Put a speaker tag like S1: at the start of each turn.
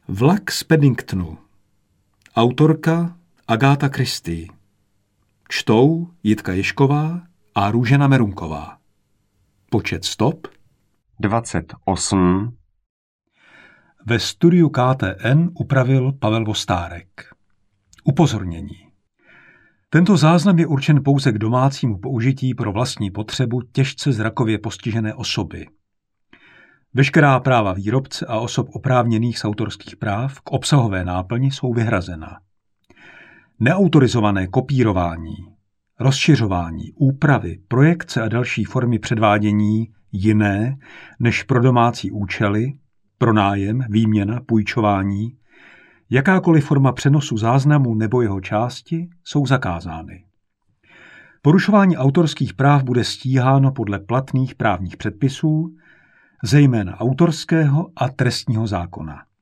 S1: Vlak z Paddingtonu. Autorka Agáta Christie. Čtou Jitka Ježková a Růžena Merunková. Počet stop
S2: 28.
S1: Ve studiu KTN upravil Pavel Vostárek. Upozornění. Tento záznam je určen pouze k domácímu použití pro vlastní potřebu těžce zrakově postižené osoby. Veškerá práva výrobce a osob oprávněných z autorských práv k obsahové náplni jsou vyhrazena. Neautorizované kopírování, rozšiřování, úpravy, projekce a další formy předvádění jiné než pro domácí účely, pronájem, výměna, půjčování, jakákoliv forma přenosu záznamu nebo jeho části jsou zakázány. Porušování autorských práv bude stíháno podle platných právních předpisů, zejména autorského a trestního zákona.